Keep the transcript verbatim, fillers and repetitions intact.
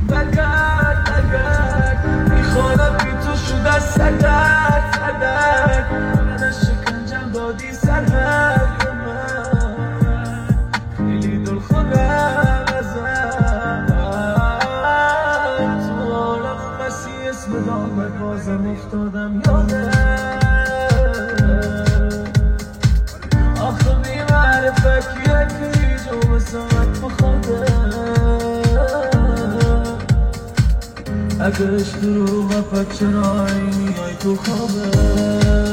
تگک تگک میخوانم بی تو شده صدک صدک من شکنجم دادی سرحد من خیلی دل خودم ازت تو عالم مسیح اسم دامت بازم افتادم یادم آخه بی معرفت یکی جو بسامت بخوادم اگه اش دروغه پس چرا میای تو خوابه